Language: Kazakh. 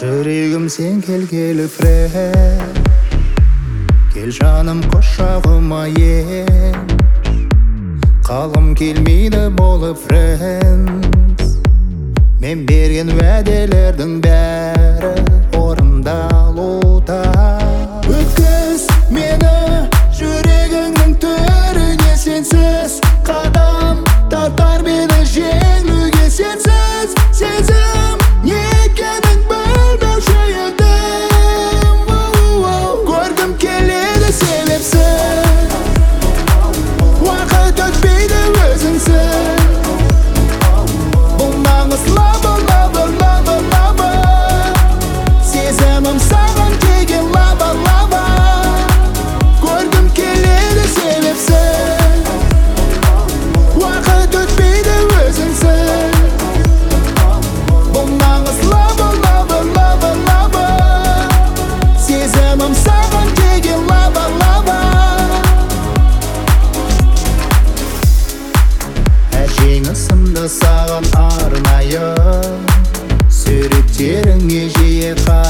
Жүрегім сен келгелі френд, кел жаным құшағыма ен. Қалым келмейді болып френдс, мен берген уәделердің бәрі орындалуда. Өткіз мені жүрегіңнің төріне, сенсіз қадам тартар мені жеңуге. Сенсіз сезім не екенін білмеуші едім. Көргім келеді себепсіз, уақыт өтпейді өзіңсіз. Бұл нағыз лава, лава, лава, лава, сезімім саған деген лава, лава. Көргім келеді себепсіз, уақыт өтпейді өзіңсіз. Бұл нағыз лава, лава, лава, лава, сезімім саған деген лава, лава. Әжең ысымды саған арнайы, суреттеріңе жиі